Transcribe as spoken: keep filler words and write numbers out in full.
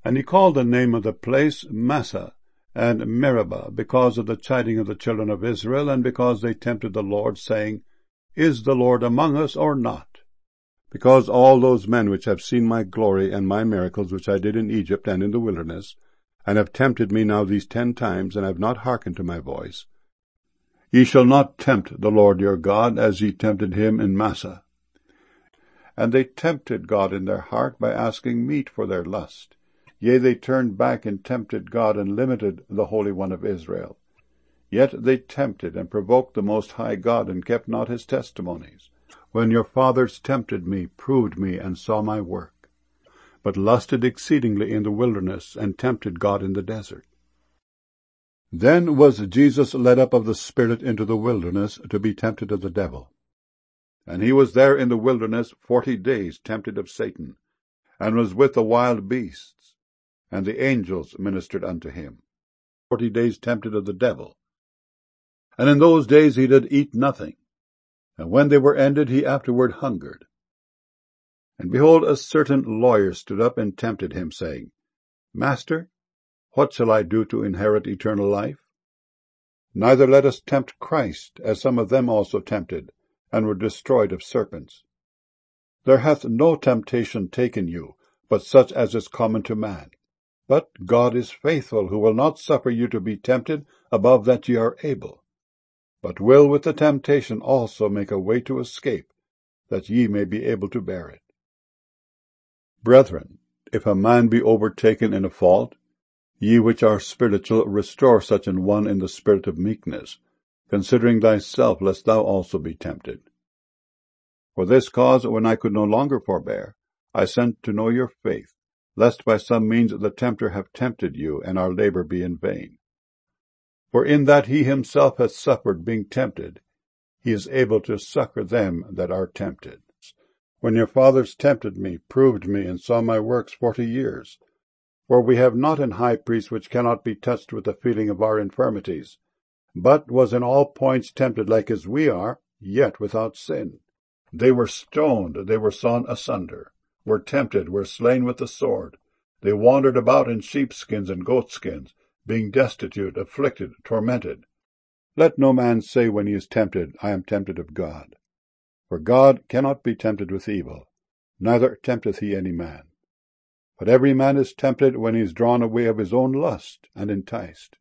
And he called the name of the place Massah and Meribah, because of the chiding of the children of Israel, and because they tempted the Lord, saying, Is the Lord among us or not? Because all those men which have seen my glory and my miracles which I did in Egypt and in the wilderness, and have tempted me now these ten times, and have not hearkened to my voice, ye shall not tempt the Lord your God, as ye tempted him in Massah. And they tempted God in their heart by asking meat for their lust. Yea, they turned back and tempted God, and limited the Holy One of Israel. Yet they tempted and provoked the Most High God, and kept not his testimonies. When your fathers tempted me, proved me, and saw my work, but lusted exceedingly in the wilderness, and tempted God in the desert. Then was Jesus led up of the Spirit into the wilderness, to be tempted of the devil. And he was there in the wilderness forty days, tempted of Satan, and was with the wild beasts, and the angels ministered unto him. Forty days tempted of the devil. And in those days he did eat nothing, and when they were ended, he afterward hungered. And behold, a certain lawyer stood up and tempted him, saying, Master, what shall I do to inherit eternal life? Neither let us tempt Christ, as some of them also tempted, and were destroyed of serpents. There hath no temptation taken you, but such as is common to man. But God is faithful, who will not suffer you to be tempted above that ye are able, but will with the temptation also make a way to escape, that ye may be able to bear it. Brethren, if a man be overtaken in a fault, ye which are spiritual, restore such an one in the spirit of meekness, considering thyself, lest thou also be tempted. For this cause, when I could no longer forbear, I sent to know your faith, lest by some means the tempter have tempted you, and our labor be in vain. For in that he himself hath suffered being tempted, he is able to succor them that are tempted. When your fathers tempted me, proved me, and saw my works forty years. For we have not an high priest which cannot be touched with the feeling of our infirmities, but was in all points tempted like as we are, yet without sin. They were stoned, they were sawn asunder, were tempted, were slain with the sword. They wandered about in sheepskins and goatskins, being destitute, afflicted, tormented. Let no man say when he is tempted, I am tempted of God. For God cannot be tempted with evil, neither tempteth he any man. But every man is tempted when he is drawn away of his own lust, and enticed.